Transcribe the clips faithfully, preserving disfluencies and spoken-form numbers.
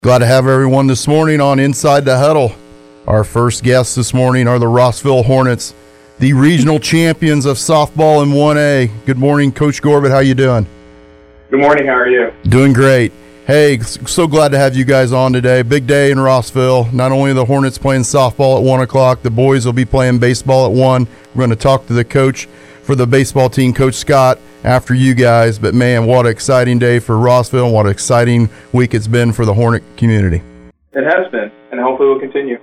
Glad to have everyone this morning on Inside the Huddle. Our first guests this morning are the Rossville Hornets, the regional champions of softball in one A. Good morning, Coach Gorbett. How you doing? Good morning. How are you? Doing great. Hey, so glad to have you guys on today. Big day in Rossville. Not only are the Hornets playing softball at one o'clock, the boys will be playing baseball at one. We're going to talk to the coach for the baseball team, Coach Scott, after you guys. But, man, what an exciting day for Rossville and what an exciting week it's been for the Hornet community. It has been, and hopefully will continue.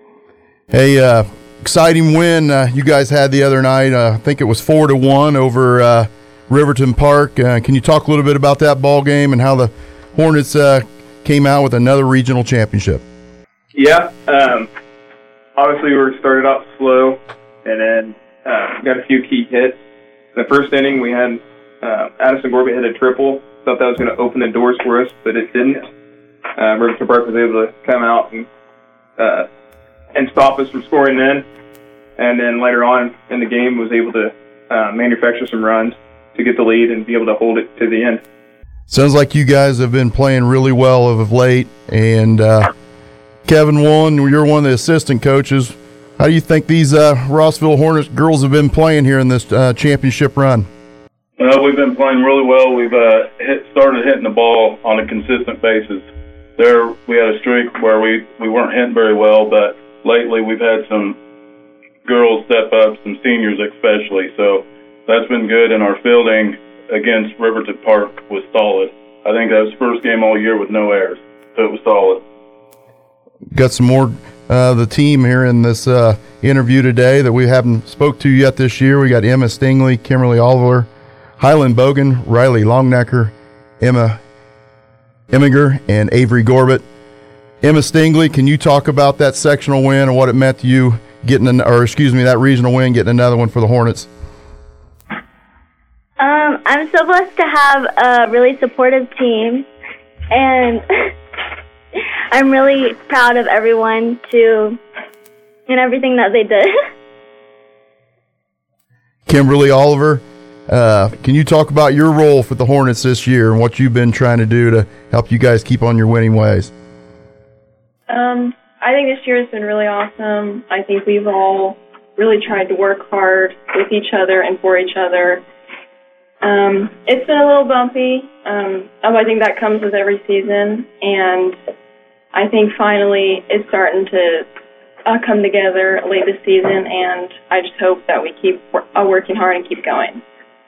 Hey, uh, exciting win uh, you guys had the other night. Uh, I think it was four to one over uh, Riverton Park. Uh, can you talk a little bit about that ball game and how the Hornets uh, came out with another regional championship? Yeah, um, obviously we were started out slow, and then uh, got a few key hits. In the first inning, we had uh, Addison Gorbett hit a triple. Thought that was going to open the doors for us, but it didn't. Uh, Riverton Park was able to come out and uh, and stop us from scoring then. And then later on in the game, was able to uh, manufacture some runs to get the lead and be able to hold it to the end. Sounds like you guys have been playing really well of late. And uh, Kevin Woolen, you're one of the assistant coaches. How do you think these uh, Rossville Hornets girls have been playing here in this uh, championship run? Well, we've been playing really well. We've uh, hit, started hitting the ball on a consistent basis. There, we had a streak where we, we weren't hitting very well, but lately we've had some girls step up, some seniors especially. So that's been good, and our fielding against Riverton Park was solid. I think that was the first game all year with no errors, so it was solid. Got some more uh, the team here in this uh, interview today that we haven't spoke to yet this year. We got Emma Stingley, Kimberly Oliver, Highland Bogan, Riley Longnecker, Emma Emiger, and Avery Gorbett. Emma Stingley, can you talk about that sectional win and what it meant to you getting, an, or excuse me, that regional win, getting another one for the Hornets? Um, I'm so blessed to have a really supportive team, and I'm really proud of everyone too, and everything that they did. Kimberly Oliver, uh, can you talk about your role for the Hornets this year and what you've been trying to do to help you guys keep on your winning ways? Um, I think this year has been really awesome. I think we've all really tried to work hard with each other and for each other. Um, it's been a little bumpy. Um, I think that comes with every season, and I think finally it's starting to uh, come together late this season, and I just hope that we keep uh, working hard and keep going.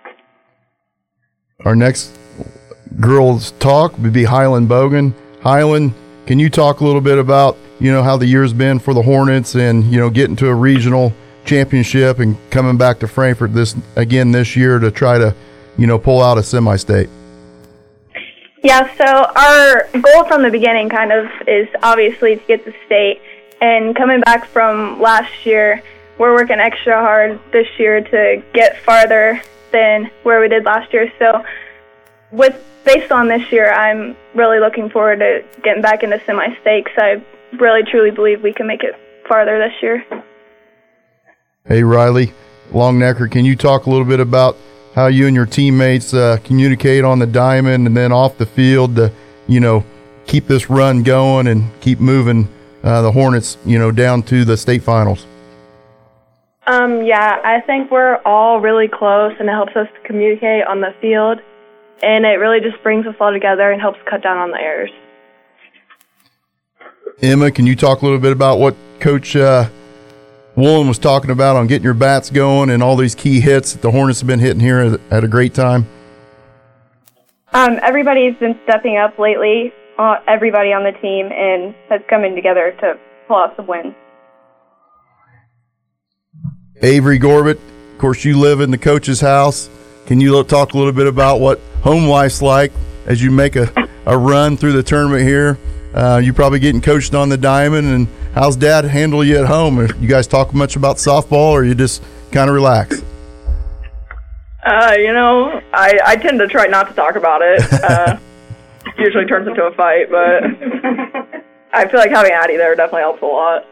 Our next girls talk would be Highland Bogan. Highland, can you talk a little bit about, you know, how the year's been for the Hornets and, you know, getting to a regional championship and coming back to Frankfort this again this year to try to, you know, pull out a semi-state? Yeah, so our goal from the beginning kind of is obviously to get to state. And coming back from last year, we're working extra hard this year to get farther than where we did last year. So with based on this year, I'm really looking forward to getting back into semi-state because I really truly believe we can make it farther this year. Hey, Riley Longnecker, can you talk a little bit about how you and your teammates uh, communicate on the diamond and then off the field to, you know, keep this run going and keep moving uh, the Hornets, you know, down to the state finals? Um, yeah, I think we're all really close, and it helps us to communicate on the field, and it really just brings us all together and helps cut down on the errors. Emma, can you talk a little bit about what Coach uh, Woolen was talking about on getting your bats going and all these key hits that the Hornets have been hitting here at, at a great time? Um, everybody's been stepping up lately, uh, everybody on the team, and has coming together to pull out some wins. Avery Gorbett, of course, you live in the coach's house. Can you talk a little bit about what home life's like as you make a, a run through the tournament here? Uh, you're probably getting coached on the diamond, and how's Dad handle you at home? You guys talk much about softball, or you just kind of relax? Uh, you know, I, I tend to try not to talk about it. Uh, usually turns into a fight, but I feel like having Addie there definitely helps a lot.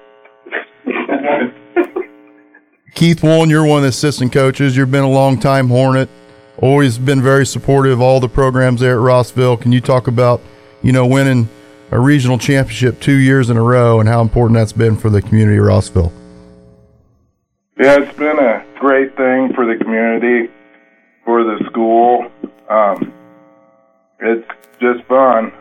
Keith Woolen, you're one of the assistant coaches. You've been a long-time Hornet, always been very supportive of all the programs there at Rossville. Can you talk about, you know, winning a regional championship two years in a row and how important that's been for the community of Rossville. Yeah, it's been a great thing for the community, for the school. Um, it's just fun.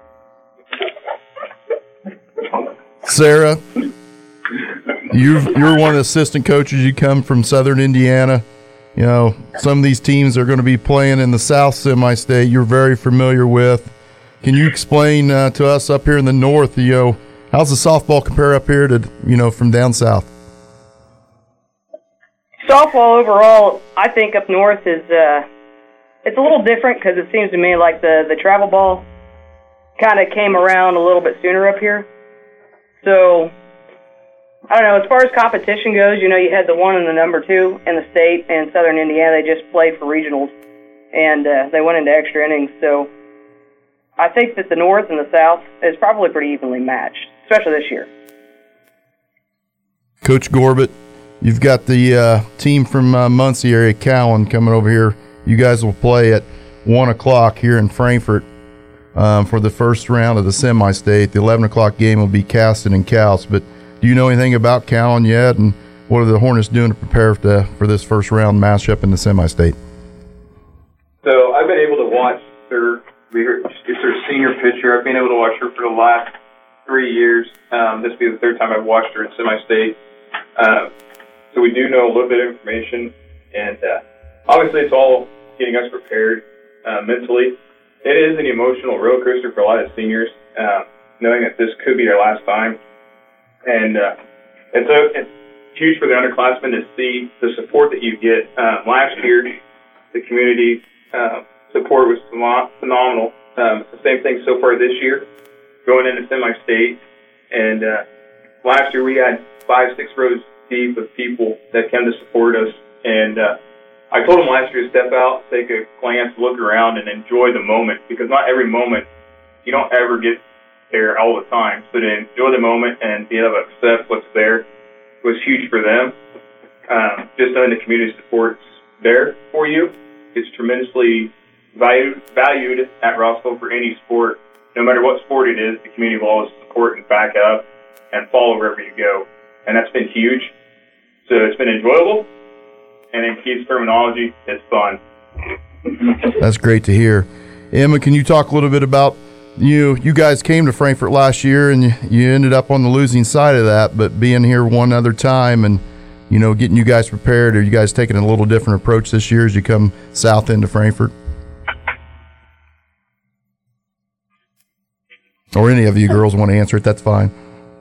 Sarah, you've, you're one of the assistant coaches. You come from Southern Indiana. You know, some of these teams are going to be playing in the South semi-state you're very familiar with. Can you explain uh, to us up here in the North, you know, how's the softball compare up here to, you know, from down south? Softball overall, I think up north is uh, it's a little different because it seems to me like the, the travel ball kind of came around a little bit sooner up here. So, I don't know, as far as competition goes, you know, you had the one and the number two in the state, and Southern Indiana, they just played for regionals, and uh, they went into extra innings. So, I think that the North and the South is probably pretty evenly matched, especially this year. Coach Gorbett, you've got the uh, team from uh, Muncie area, Cowan, coming over here. You guys will play at one o'clock here in Frankfort um, for the first round of the semi-state. The eleven o'clock game will be Caston and Cowes. But do you know anything about Cowan yet, and what are the Hornets doing to prepare for, the, for this first round matchup in the semi-state? So I've been able to watch their, it's their senior pitcher. I've been able to watch her for the last three years. Um, this will be the third time I've watched her in semi-state. Uh, so we do know a little bit of information, and uh, obviously it's all getting us prepared uh, mentally. It is an emotional roller coaster for a lot of seniors, uh, knowing that this could be their last time. And uh, it's, a, it's huge for the underclassmen to see the support that you get. Uh, last year, the community uh, support was phenomenal. Um, it's the same thing so far this year, going into semi-state. And uh, last year we had five, six rows deep of people that came to support us. And uh, I told them last year to step out, take a glance, look around, and enjoy the moment, because not every moment, you don't ever get there all the time. So to enjoy the moment and be able to accept what's there was huge for them. Um, just knowing the community support's there for you is tremendously valued, valued at Rossville for any sport. No matter what sport it is, the community will always support and back up and follow wherever you go. And that's been huge. So it's been enjoyable. And in Keith's terminology, it's fun. That's great to hear. Emma, can you talk a little bit about you? You guys came to Frankfort last year, and you, you ended up on the losing side of that, but being here one other time and, you know, getting you guys prepared, are you guys taking a little different approach this year as you come south into Frankfort? Or any of you girls want to answer it, that's fine.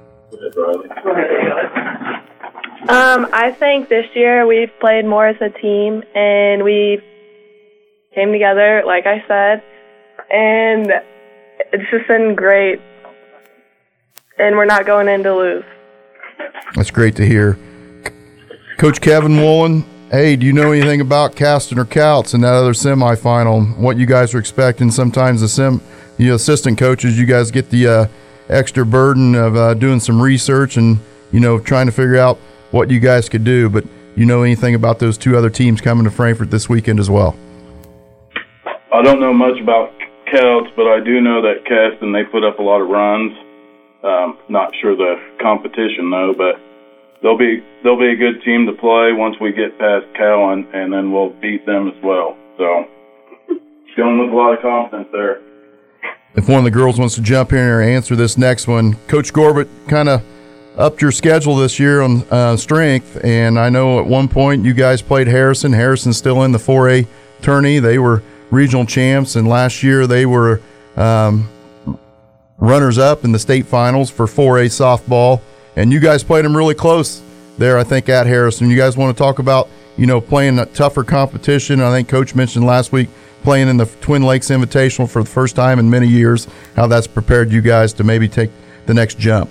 Um, I think this year we've played more as a team, and we came together, like I said, and it's just been great, and we're not going in to lose. That's great to hear. Coach Kevin Woolen, hey, do you know anything about Caston or Couts in that other semifinal, what you guys are expecting? Sometimes the sim, the assistant coaches, you guys get the uh, extra burden of uh, doing some research and, you know, trying to figure out what you guys could do, but you know anything about those two other teams coming to Frankfort this weekend as well? I don't know much about Couts, but I do know that Caston, they put up a lot of runs. Um, not sure the competition though, but they'll be they'll be a good team to play once we get past Cowan, and then we'll beat them as well. So going with a lot of confidence there. If one of the girls wants to jump in and answer this next one, Coach Gorbett kind of upped your schedule this year on uh, strength, and I know at one point you guys played Harrison. Harrison's still in the four A tourney. They were regional champs, and last year they were um, runners-up in the state finals for four A softball, and you guys played them really close there, I think, at Harrison. You guys want to talk about, you know, playing a tougher competition? I think Coach mentioned last week playing in the Twin Lakes Invitational for the first time in many years, how that's prepared you guys to maybe take the next jump.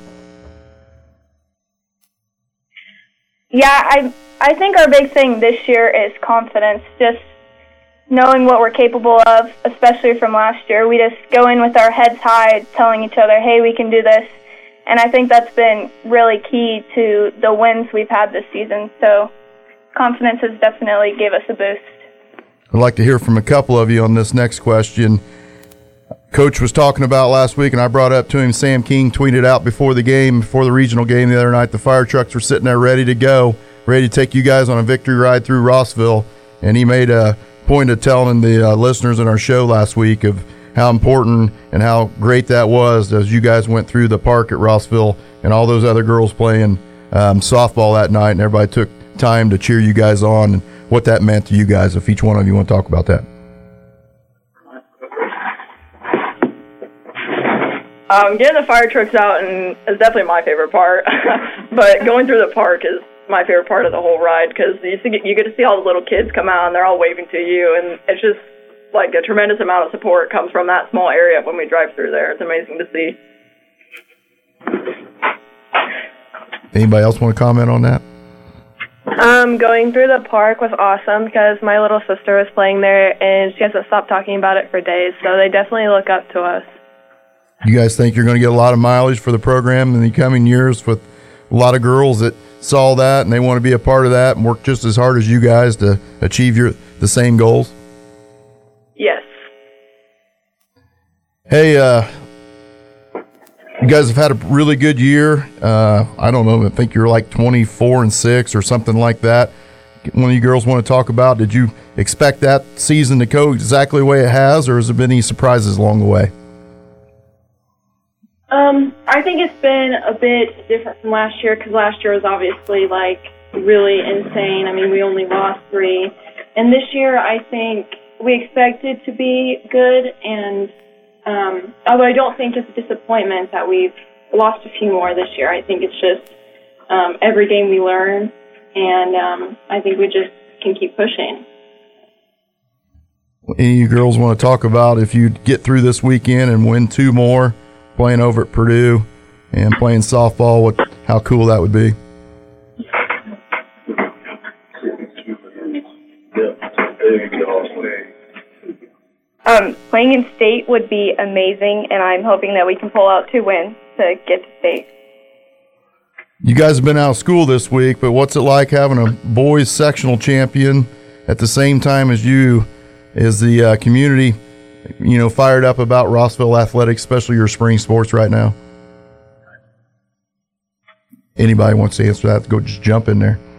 Yeah, I I think our big thing this year is confidence, just knowing what we're capable of, especially from last year. We just go in with our heads high, telling each other, hey, we can do this. And I think that's been really key to the wins we've had this season. So confidence has definitely gave us a boost. I'd like to hear from a couple of you on this next question. Coach was talking about last week, and I brought up to him, Sam King tweeted out before the game, before the regional game the other night, the fire trucks were sitting there ready to go, ready to take you guys on a victory ride through Rossville. And he made a point of telling the uh, listeners in our show last week of how important and how great that was as you guys went through the park at Rossville and all those other girls playing um, softball that night, and everybody took time to cheer you guys on and what that meant to you guys. If each one of you want to talk about that. Um, getting the fire trucks out and is definitely my favorite part, but going through the park is my favorite part of the whole ride because you, see, you get to see all the little kids come out and they're all waving to you, and it's just like a tremendous amount of support comes from that small area when we drive through there. It's amazing to see. Anybody else want to comment on that? Um, going through the park was awesome because my little sister was playing there and she hasn't stopped talking about it for days, so they definitely look up to us. You guys think you're going to get a lot of mileage for the program in the coming years with a lot of girls that saw that and they want to be a part of that and work just as hard as you guys to achieve your the same goals? Yes. Hey, uh, you guys have had a really good year. Uh, I don't know, I think you're like twenty-four and six or something like that. One of you girls want to talk about, did you expect that season to go exactly the way it has, or has there been any surprises along the way? Um, I think it's been a bit different from last year because last year was obviously like really insane. I mean, we only lost three. And this year, I think we expected to be good. And um, although I don't think it's a disappointment that we've lost a few more this year, I think it's just um, every game we learn. And um, I think we just can keep pushing. Any of you girls want to talk about if you get through this weekend and win two more, playing over at Purdue and playing softball, what, how cool that would be? Um, playing in state would be amazing, and I'm hoping that we can pull out two wins to get to state. You guys have been out of school this week, but what's it like having a boys sectional champion at the same time as you, as the uh, community, you know, fired up about Rossville athletics, especially your spring sports right now? Anybody wants to answer that, go just jump in there.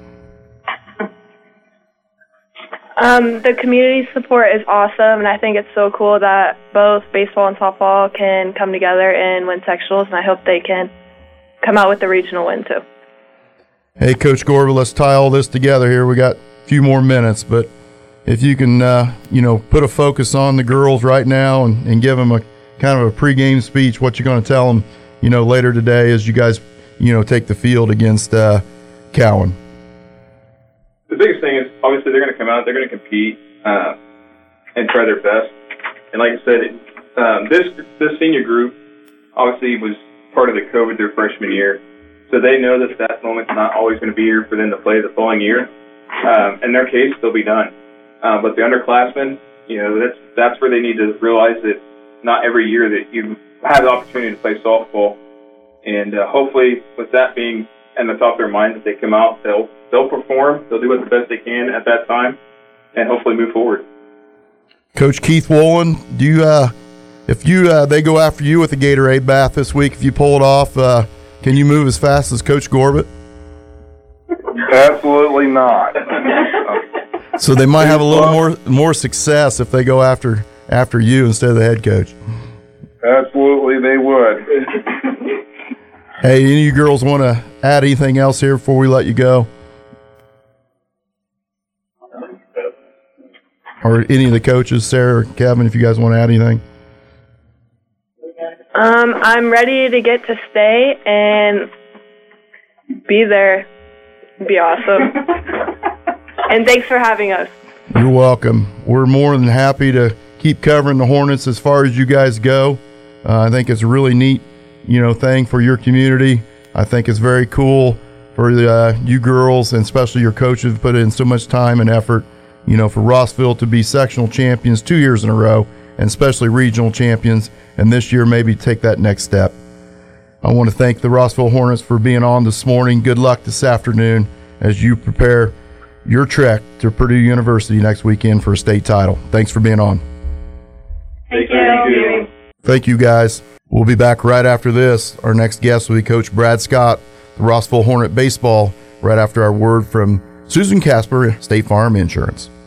Um, the community support is awesome, and I think it's so cool that both baseball and softball can come together and win sectionals, and I hope they can come out with the regional win too. Hey, Coach Gorba, let's tie all this together here. We got a few more minutes, but if you can, uh, you know, put a focus on the girls right now and, and give them a kind of a pregame speech, what you're going to tell them, you know, later today as you guys, you know, take the field against uh, Cowan. The biggest thing is obviously they're going to come out, they're going to compete uh, and try their best. And like I said, it, um, this this senior group obviously was part of the COVID their freshman year, so they know that that moment's not always going to be here for them to play the following year. Um, in their case, they'll be done. Uh, but the underclassmen, you know, that's that's where they need to realize that not every year that you have the opportunity to play softball. And uh, hopefully, with that being in the top of their mind, that they come out, they'll they'll perform, they'll do what the best they can at that time, and hopefully move forward. Coach Keith Wolin, do you, uh, if you uh, they go after you with the Gatorade bath this week, if you pull it off, uh, can you move as fast as Coach Gorbett? Absolutely not. So they might have a little more more success if they go after after you instead of the head coach. Absolutely, they would. Hey, any of you girls want to add anything else here before we let you go? Or any of the coaches, Sarah or Kevin, if you guys want to add anything? Um, I'm ready to get to state and be there. It'd be awesome. And thanks for having us. You're welcome. We're more than happy to keep covering the Hornets as far as you guys go. Uh, I think it's a really neat, you know, thing for your community. I think it's very cool for the, uh, you girls, and especially your coaches, put in so much time and effort, you know, for Rossville to be sectional champions two years in a row, and especially regional champions, and this year maybe take that next step. I want to thank the Rossville Hornets for being on this morning. Good luck this afternoon as you prepare your trek to Purdue University next weekend for a state title. Thanks for being on. Thank you. Thank you, guys. We'll be back right after this. Our next guest will be Coach Brad Scott, the Rossville Hornet Baseball, right after our word from Susan Casper, State Farm Insurance.